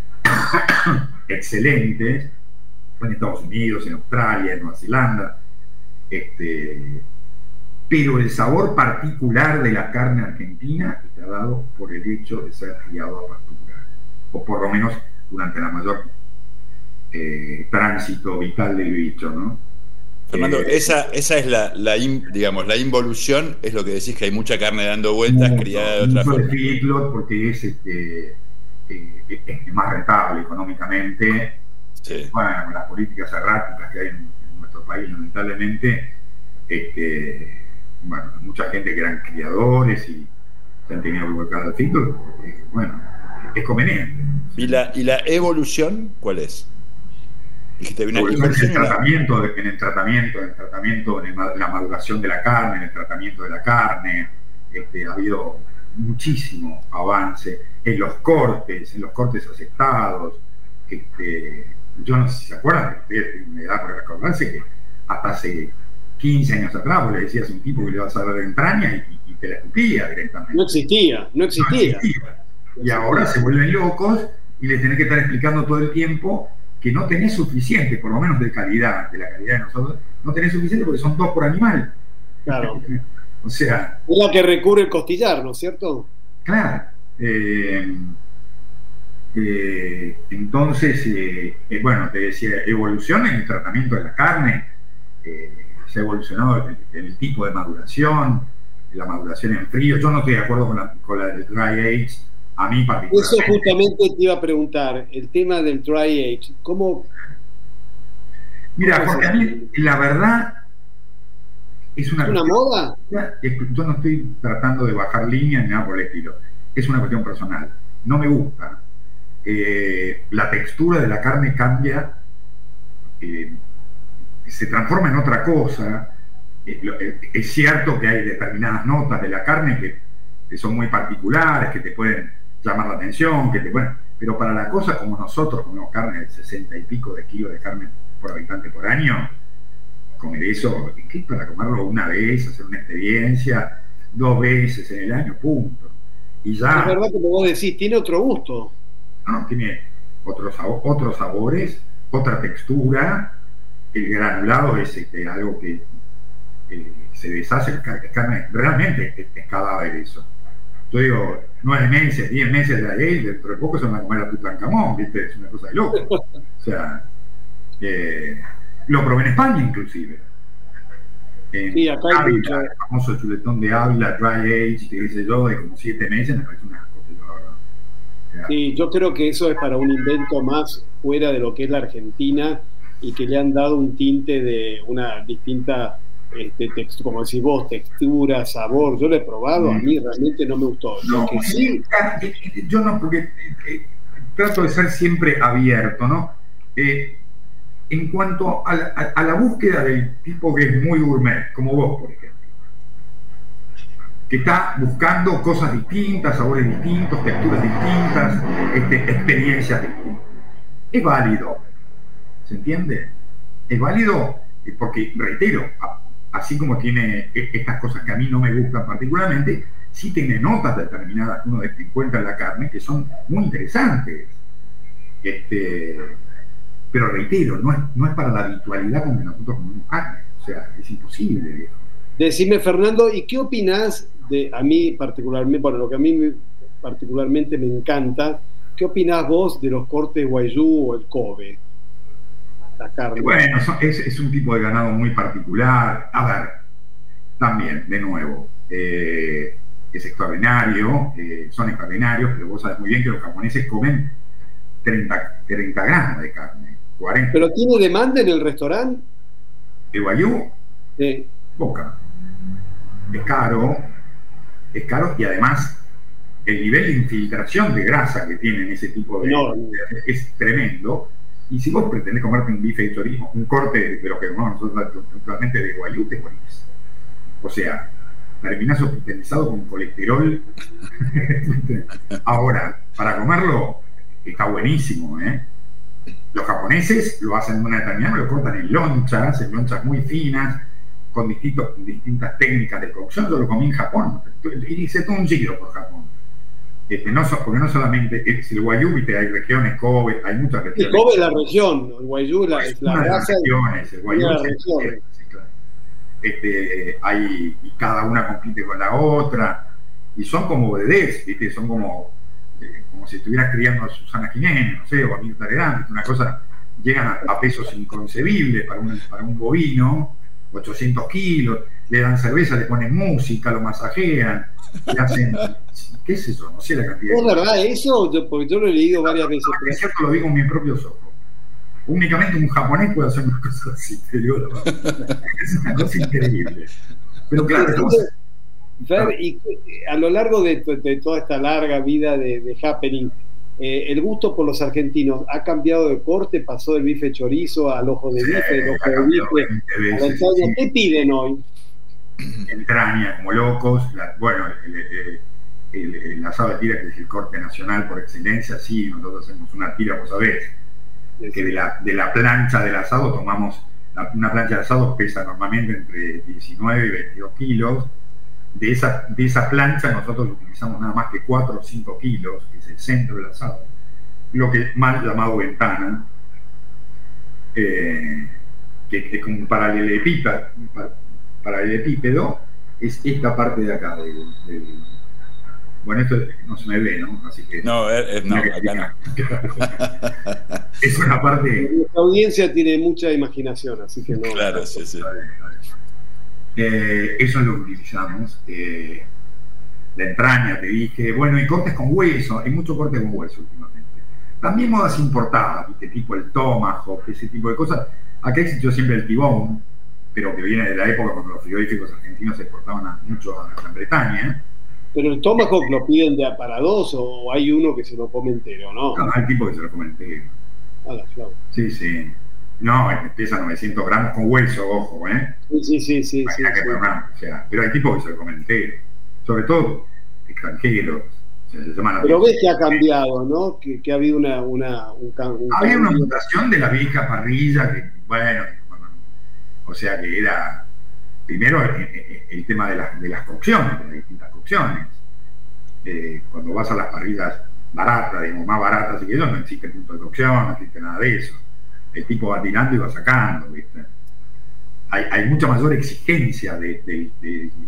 excelentes, en Estados Unidos, en Australia, en Nueva Zelanda, este, pero el sabor particular de la carne argentina está dado por el hecho de ser criado a pastura, o por lo menos durante la mayor eh, tránsito vital del bicho, ¿no? Fernando, Eh, esa, esa es la, la in- digamos, la involución, es lo que decís, que hay mucha carne dando vueltas, mucho, criada de otra mucho de forma. feedlot porque es, este, eh, es más rentable económicamente. Sí. Bueno, con las políticas erráticas que hay en, en nuestro país, lamentablemente, este, bueno, mucha gente que eran criadores y se han tenido que volcar al feedlot, eh, bueno, es conveniente. ¿Y la, ¿Y la evolución cuál es? Dijiste una Sobre todo en el inversión y una- tratamiento, de- en el tratamiento, en el tratamiento, en el ma- la maduración de la carne, en el tratamiento de la carne, este, ha habido muchísimo avance en los cortes, en los cortes asestados. Este, yo no sé si se acuerdan, ustedes me da por recordarse que hasta hace quince años atrás vos le decías a un tipo que le vas a dar de entraña y, y te la escupía directamente. No existía, no No existía. existía. Y ahora se vuelven locos y les tenés que estar explicando todo el tiempo que no tenés suficiente, por lo menos de calidad, de la calidad de nosotros, no tenés suficiente porque son dos por animal. Claro. O sea, Es la que recurre el costillar, ¿no es cierto? claro. eh, eh, entonces, eh, eh, bueno, te decía, evolución en el tratamiento de la carne, eh, se ha evolucionado el, el tipo de maduración, la maduración en frío. Yo no estoy de acuerdo con la, con la del dry age, a mí Eso particularmente. justamente te iba a preguntar, el tema del dry age. ¿Cómo? Mira, ¿Cómo porque es a mí, eso? la verdad, es una, ¿Es una cuestión- moda? Yo no estoy tratando de bajar línea ni nada por el estilo. Es una cuestión personal. No me gusta. Eh, la textura de la carne cambia, eh, se transforma en otra cosa. Eh, lo- eh, es cierto que hay determinadas notas de la carne que, que son muy particulares, que te pueden llamar la atención, que te pueden, pero para la cosa como nosotros comemos carne de sesenta y pico de kilos de carne por habitante por año, comer eso, ¿qué es para comerlo una vez, hacer una experiencia, dos veces en el año, punto. Y ya Es verdad que como vos decís, tiene otro gusto. no, tiene otros, sabo- otros sabores, otra textura. El granulado es este, algo que eh, se deshace, ca- carne, realmente es, es cadáver eso. yo digo, nueve meses, diez meses de ahí, dentro de poco se van a comer a Tutankamón, ¿viste? Es una cosa de loco. O sea, eh, lo probé en España inclusive. En Sí, acá hay Ávila, mucho. el famoso chuletón de Ávila, Dry Age, que dice yo, de como siete meses, me parece una cosa, yo, la verdad. O sea, Sí, yo creo que eso es para un invento más fuera de lo que es la Argentina y que le han dado un tinte de una distinta, este, textu- como decís vos, textura, sabor. Yo lo he probado, a mí realmente no me gustó. Lo No, que sí, eh, eh, yo no, porque eh, eh, trato de ser siempre abierto, ¿no? Eh, en cuanto a la, a, a la búsqueda del tipo que es muy gourmet, como vos, por ejemplo, que está buscando cosas distintas, sabores distintos, texturas distintas, este, experiencias distintas. Es válido, ¿se entiende? Es válido eh, porque, reitero, a- así como tiene e- estas cosas que a mí no me gustan particularmente, sí tiene notas determinadas que uno encuentra en la carne que son muy interesantes. Este, pero reitero, no es, no es para la habitualidad con que nosotros comemos carne. O sea, es imposible, viejo. decime, Fernando, ¿y qué opinás de, a mí particularmente, bueno, lo que a mí me- particularmente me encanta, qué opinás vos de los cortes guayú o el Kobe? La carne. Bueno, son- es, es un tipo de ganado muy particular. A ver, también, de nuevo, eh, es extraordinario, eh, son extraordinarios, pero vos sabés muy bien que los japoneses comen treinta, treinta gramos de carne, cuarenta. ¿Pero tiene demanda en el restaurante? El wagyu, Sí. poca. Es caro, es caro y además el nivel de infiltración de grasa que tienen ese tipo de... Enorme. es tremendo. Y si vos pretendés comerte un bife de chorizo, un corte de lo que comemos nosotros actualmente de guayú, te morís. O sea, terminás hospitalizado con colesterol. Ahora, para comerlo está buenísimo, ¿eh? Los japoneses lo hacen de una determinada, lo cortan en lonchas, en lonchas muy finas, con distintos, distintas técnicas de cocción. Yo lo comí en Japón, y hice todo un giro por Japón. Este, no, so- porque no solamente es el Wagyu, viste, hay regiones, Kobe, hay muchas El regiones. Kobe es la región, el guayú la, es la Una de las raza. regiones, el Wagyu una de es- las regiones. sí, claro. Este, hay, y cada una compite con la otra, y son como bebés, ¿viste? Son como, eh, como si estuvieras criando a Susana Jiménez, no sé, o a Mirta Legrand, ¿viste? Una cosa, llegan a, a pesos inconcebibles para un, para un bovino, ochocientos kilos, le dan cerveza, le ponen música, lo masajean, le hacen, ¿qué es eso? No sé la cantidad. ¿Es verdad eso? Yo, porque yo lo he leído varias veces. Es cierto, lo vi con mis propios ojos. Únicamente un japonés puede hacer una cosa así, te digo la verdad. Es una cosa increíble. Pero claro, estamos- Fer, y eh, a lo largo de, de toda esta larga vida de, de Happening, eh, el gusto por los argentinos ha cambiado de corte, pasó del bife chorizo al ojo de Sí, bife, del ojo ha de cambiado bife, veinte a la veces, entraña. sí. ¿Qué piden hoy? entraña como locos. La- bueno, el, el- el- el asado de tira, que es el corte nacional por excelencia, sí, nosotros hacemos una tira, vos sabés, que de la, de la plancha del asado tomamos, la- una plancha de asado pesa normalmente entre diecinueve y veintidós kilos. De esa, de esa plancha nosotros utilizamos nada más que cuatro o cinco kilos, que es el centro del asado, lo que es mal llamado ventana, eh, que, que es como un paralelepípedo, un par- paralelepípedo, es esta parte de acá del, del- bueno, esto no se me ve, ¿no? Así que No, eh, eh, no, acá no. es una parte. Nuestra audiencia tiene mucha imaginación, así que no. Claro, sí, sí. Eh, eso es lo que utilizamos. eh, la entraña, te dije. Bueno, y cortes con hueso. Hay mucho corte con hueso últimamente. También modas importadas, ¿viste? Tipo el tomahawk, ese tipo de cosas. Acá existió siempre el tibón, pero que viene de la época cuando los frigoríficos argentinos se exportaban a- mucho a Gran Bretaña. Pero el tomahawk lo piden de a para dos o hay uno que se lo come entero, ¿no? No, hay tipo que se lo comen entero. A la flauta. Sí, sí. No, pesa novecientos gramos con hueso, ojo, ¿eh? Sí, sí, sí, sí. sí, Imagina que sí. programa, o sea, pero hay tipos que se lo comen entero. Sobre todo extranjeros. O sea, se llaman Pero así. ves que ha cambiado, ¿no? Que, que ha habido una, una, un, ca- un Había una cambio. mutación de la vieja parrilla que, bueno, bueno, o sea que era primero el, el- el tema de las, de las cocciones, de las distintas cocciones. Eh, cuando vas a las parrillas baratas, digamos, más baratas y que eso, no existe punto de cocción, no existe nada de eso. El tipo va tirando y va sacando, ¿viste? Hay, hay mucha mayor exigencia de, de- de-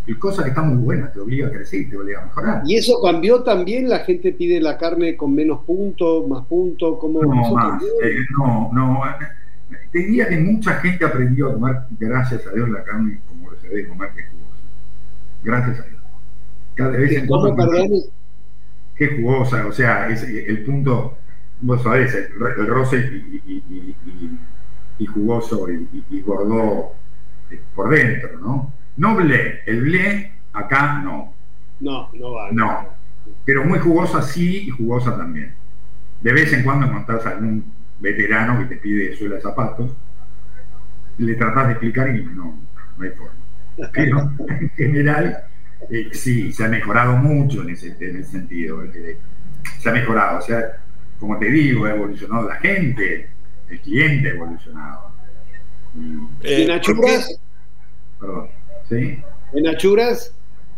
el cosa que está muy buena, te obliga a crecer, te obliga a mejorar. ¿Y eso cambió también? ¿La gente pide la carne con menos puntos, más puntos? ¿Cómo No, eso más, cambió? eh, no, no. Te diría que mucha gente aprendió a tomar, gracias a Dios, la carne como se debe comer, que es jugosa. Gracias a Dios. Cada vez en ¿Cómo, cuando- perdón? Qué jugosa, o sea, es el punto, vos sabés, el, el roce y, y, y, y, y jugoso y, y, y gordo eh, por dentro, ¿no? No blé, el blé acá no, No, no va. no, pero muy jugosa sí y jugosa también. De vez en cuando encontrás a algún veterano que te pide suela de zapatos, le tratás de explicar y no, no hay forma. Pero en general, eh, sí, se ha mejorado mucho en ese, en ese sentido. Eh, se ha mejorado, o sea, como te digo, ha evolucionado la gente, el cliente ha evolucionado. Y- ¿Y en achuras? perdón, ¿sí? ¿En achuras?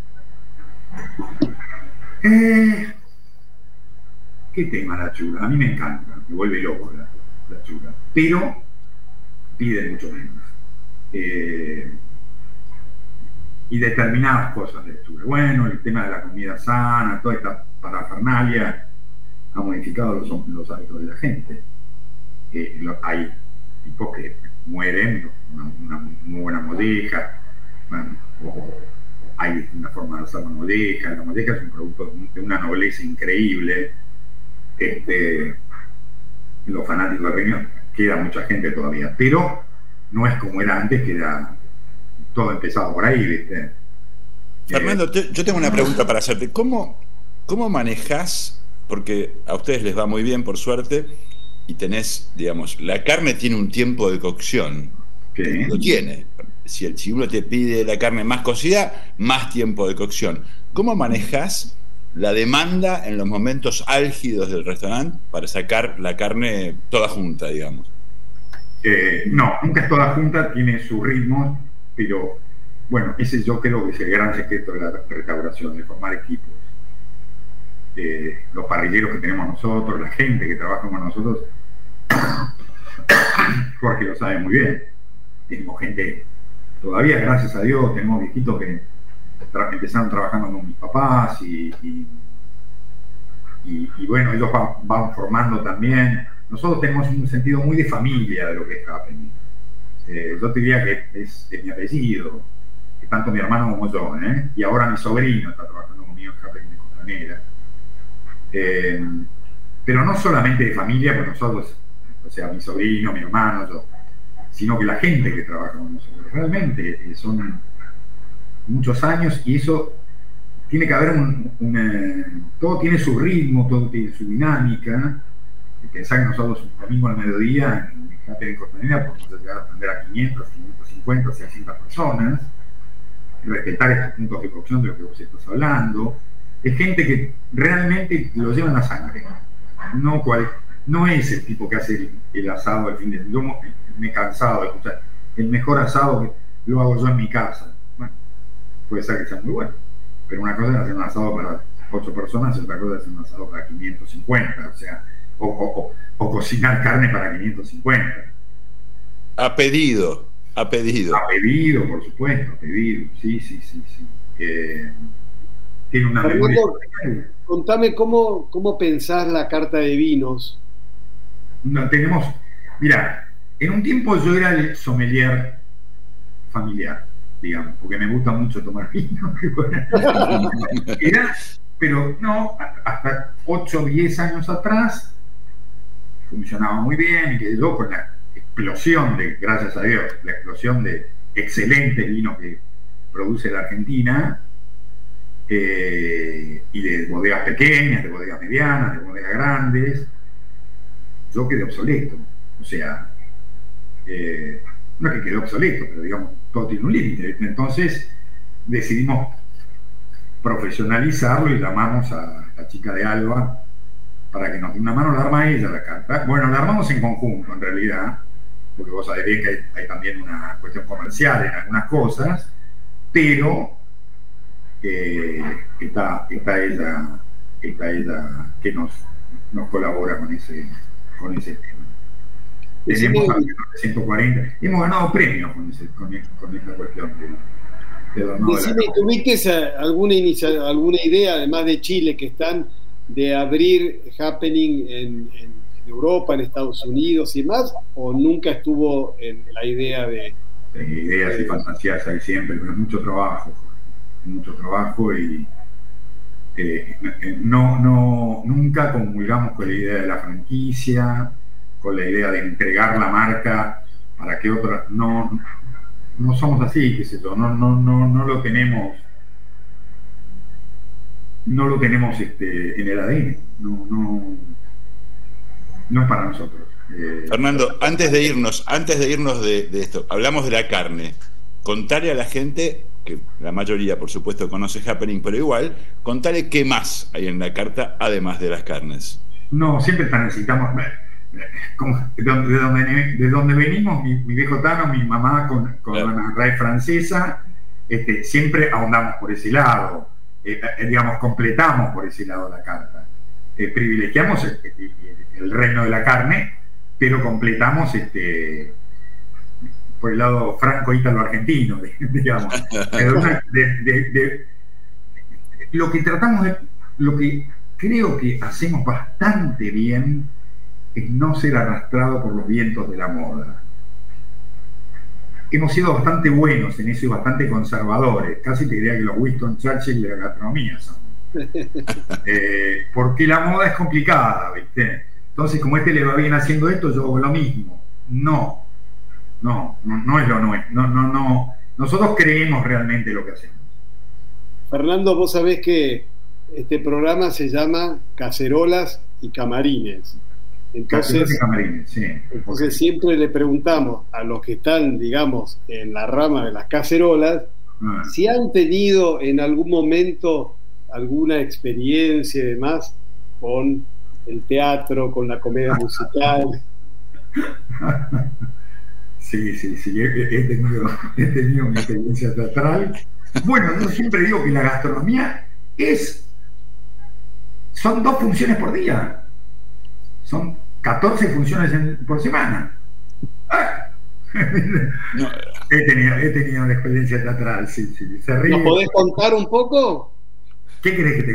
Eh, ¿Qué tema la chula? A mí me encanta, me vuelve loco la, la chula, pero pide mucho menos. Eh, y determinadas cosas de chula. Bueno, el tema de la comida sana, toda esta parafernalia ha modificado los, los hábitos de la gente. Eh, lo- hay tipos que mueren, una, una muy buena molleja, bueno, o hay una forma de hacer la molleja. La molleja es un producto de una nobleza increíble. Este, los fanáticos de riñón, queda mucha gente todavía, pero no es como era antes, que era todo empezado por ahí, ¿viste? Fernando, te- yo tengo una pregunta para hacerte. ¿Cómo, cómo manejás? Porque a ustedes les va muy bien, por suerte, y tenés, digamos, la carne tiene un tiempo de cocción. ¿Qué? Lo tiene. Si, el, si uno te pide la carne más cocida, más tiempo de cocción. ¿Cómo manejás la demanda en los momentos álgidos del restaurante para sacar la carne toda junta, digamos? Eh, no, nunca es toda junta, tiene su ritmo, pero bueno, ese yo creo que es el gran secreto de la restauración, de formar equipos. Eh, los parrilleros que tenemos nosotros, la gente que trabaja con nosotros, Jorge lo sabe muy bien. Tenemos gente, todavía gracias a Dios, tenemos viejitos que tra- empezaron trabajando con mis papás y, y, y, y bueno, ellos van, van formando también. Nosotros tenemos un sentido muy de familia de lo que es Happening. Eh, yo te diría que es de mi apellido, que tanto mi hermano como yo, ¿eh? Y ahora mi sobrino está trabajando conmigo en Happening de Costanera. Eh, pero no solamente de familia, pues nosotros, o sea, mi sobrino, mi hermano, yo, sino que la gente que trabaja con nosotros. Realmente eh, son muchos años y eso tiene que haber un, un eh, todo tiene su ritmo, todo tiene su dinámica. Pensar que nosotros un domingo al mediodía en Happening Costanera podemos llegar a atender a quinientas, quinientas cincuenta, seiscientas personas, respetar estos puntos de cocción de lo que vos estás hablando. Es gente que realmente lo lleva en la sangre. No, cual, no es el tipo que hace el, el asado al fin de semana. Yo me he cansado de escuchar el mejor asado que lo hago yo en mi casa. Bueno, puede ser que sea muy bueno, pero una cosa es hacer un asado para ocho personas y otra cosa es hacer un asado para quinientas cincuenta, o sea, o, o, o, o cocinar carne para quinientas cincuenta. A pedido, a pedido. A pedido, por supuesto, a pedido, sí, sí, sí, sí. Eh, tiene una memoria. Fernando, contame cómo, cómo pensás la carta de vinos. No, tenemos, mira, en un tiempo yo era el sommelier familiar, digamos, porque me gusta mucho tomar vino. Era, pero no, hasta ocho o diez años atrás funcionaba muy bien y quedó con la explosión de, gracias a Dios, la explosión de excelentes vinos que produce la Argentina, eh, y de bodegas pequeñas, de bodegas medianas, de bodegas grandes. Yo quedé obsoleto, o sea, eh, no es que quedé obsoleto, pero digamos, todo tiene un límite. Entonces decidimos profesionalizarlo y llamamos a la chica de Alba para que nos dé una mano. La arma ella la carta. Bueno, la armamos en conjunto en realidad, porque vos sabés bien que hay, hay también una cuestión comercial en algunas cosas, pero eh, está, está ella, está ella que nos, nos colabora con ese, con ese tema. Tenemos alrededor de ciento cuarenta, hemos ganado premios con, ese, con, con esta cuestión de, de los no de la Decime, costa. ¿tuviste esa- alguna, inicia- alguna idea, además de Chile, que están de abrir Happening en, en Europa, en Estados Unidos y más? ¿O nunca estuvo en la idea de...? Eh, ideas y fantasías hay siempre, pero es mucho trabajo, mucho trabajo y eh, no, no, nunca comulgamos con la idea de la franquicia, con la idea de entregar la marca para que otras, no, no somos así, qué sé yo, no, no, no, no lo tenemos, no lo tenemos este, en el A D N, no, no, no es para nosotros. Eh, Fernando, antes de irnos, antes de irnos de, de esto, hablamos de la carne. Contarle a la gente, que la mayoría por supuesto conoce Happening, pero igual, contarle qué más hay en la carta además de las carnes. No, siempre necesitamos, eh, como de, donde, de, donde, de donde venimos, mi, mi viejo Tano, mi mamá con, con Claro. una raíz francesa, este, siempre ahondamos por ese lado, eh, eh, digamos, completamos por ese lado la carta. Eh, privilegiamos el, el, el reino de la carne, pero completamos este por el lado franco-ítalo-argentino, digamos. Pero una- de- de- de- lo que tratamos de, lo que creo que hacemos bastante bien es no ser arrastrado por los vientos de la moda. Hemos sido bastante buenos en eso y bastante conservadores, casi te diría que los Winston Churchill de la gastronomía son. Eh, porque la moda es complicada, ¿viste? Entonces, como este le va bien haciendo esto, yo hago lo mismo. No, no, no, no es lo nuestro. No, no, no. Nosotros creemos realmente lo que hacemos. Fernando, vos sabés que este programa se llama Cacerolas y Camarines. Entonces, Entonces, camarines, sí. entonces siempre le preguntamos a los que están, digamos, en la rama de las cacerolas, Ah, si han tenido en algún momento alguna experiencia y demás con el teatro, con la comedia musical. sí, sí, sí. He, he tenido, he tenido mi experiencia teatral. Bueno, yo siempre digo que la gastronomía es. Son dos funciones por día. Son catorce funciones en- por semana. Ah. No, He tenido, he tenido una experiencia teatral, sí, sí. Se ríe. ¿Nos podés contar un poco? ¿Qué querés que te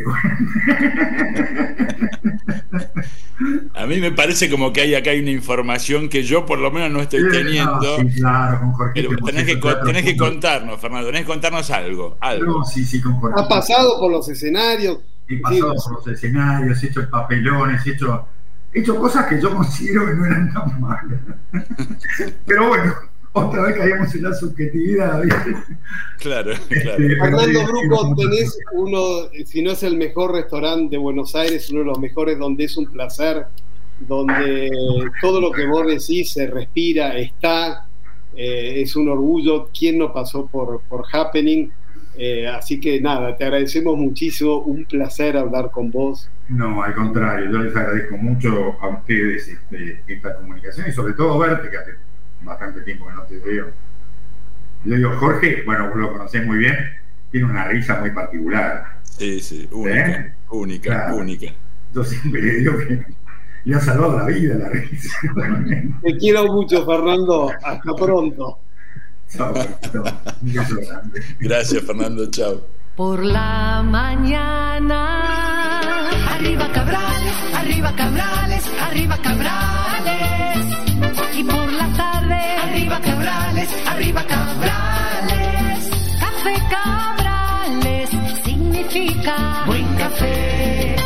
cuente? a mí me parece como que hay acá hay una información que yo por lo menos no estoy teniendo. No, sí, claro, con Jorge. Pero tenés que, con- tenés que contarnos, Fernando, tenés que contarnos algo, algo. No, sí, sí, con Jorge. ¿Ha pasado por los escenarios? He pasado Sí, por los escenarios, he hecho papelones, he hecho, he hecho cosas que yo considero que no eran tan malas. Pero bueno, otra vez caíamos en la subjetividad, ¿viste? Claro, Este, claro. pero Fernando sí, Bruco, sí, tenés uno, si no es el mejor restaurante de Buenos Aires, uno de los mejores donde es un placer, donde todo lo que vos decís se respira, está, eh, es un orgullo. ¿Quién no pasó por, por Happening? Eh, así que nada, te agradecemos muchísimo, un placer hablar con vos. No, al contrario, yo les agradezco mucho a ustedes este, esta comunicación y sobre todo verte, que hace bastante tiempo que no te veo. Yo digo, Jorge, bueno, vos lo conocés muy bien, tiene una risa muy particular. Sí, sí, única, ¿Eh? única, Claro. única. Yo siempre le digo que le ha salvado la vida la risa. Te quiero mucho, Fernando. Hasta pronto. Chao, chao. Un beso grande. Gracias, Fernando, chao. Por la mañana, arriba Cabrales, arriba Cabrales, arriba Cabrales. Y por la tarde, arriba Cabrales, arriba Cabrales. Café Cabrales significa buen café.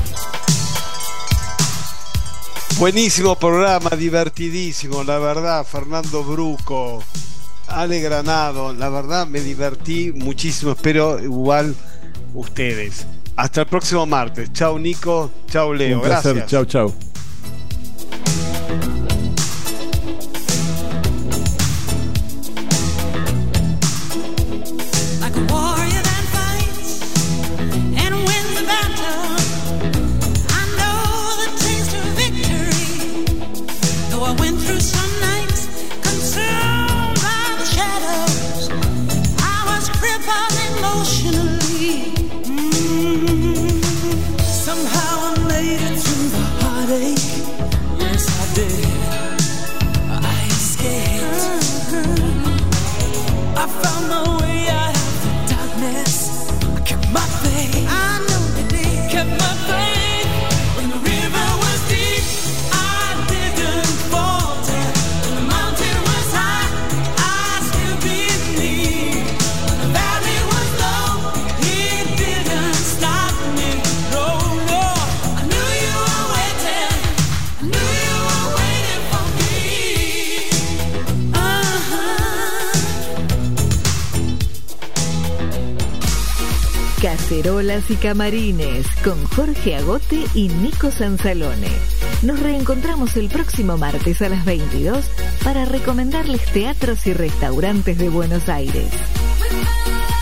Buenísimo programa, divertidísimo, la verdad, Fernando Bruco, Ale Granado, la verdad me divertí muchísimo, espero igual ustedes. Hasta el próximo martes. Chau Nico, chau Leo, Un placer, gracias. chau, chau. Like a warrior that fights and wins the battle. I know the taste of victory. Though I went through some nights consumed by the shadows, I was crippled emotionally. Mm. Somehow I made it through the heartache. Yes, I did. I escaped. I found my way out of the Cacerolas y Camarines con Jorge Agote y Nico Sansalone. Nos reencontramos el próximo martes a las veintidós para recomendarles teatros y restaurantes de Buenos Aires.